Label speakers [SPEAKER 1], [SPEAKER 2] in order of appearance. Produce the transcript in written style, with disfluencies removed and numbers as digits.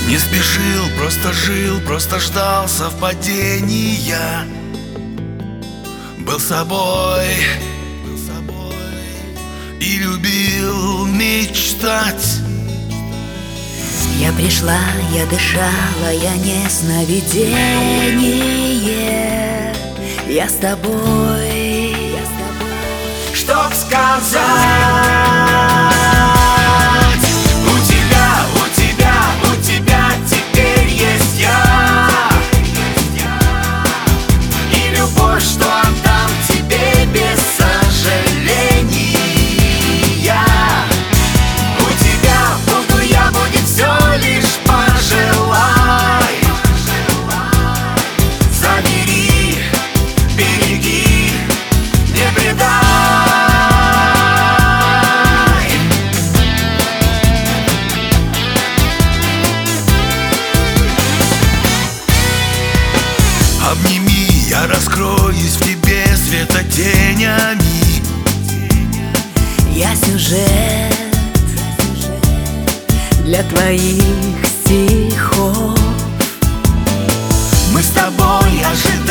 [SPEAKER 1] Не спешил, просто жил, просто ждал совпадения. Был собой и любил мечтать.
[SPEAKER 2] Я пришла, я дышала, я не сновидение. Я с тобой,
[SPEAKER 1] Чтоб сказать, у тебя теперь есть я. И любовь, что отдам тебе без сожаления. У тебя буду я, будет все, лишь пожелай. Забери, береги, не предай. Обними, я раскроюсь в тебе светотенями.
[SPEAKER 2] я сюжет для твоих стихов.
[SPEAKER 1] Мы с тобой ожидаем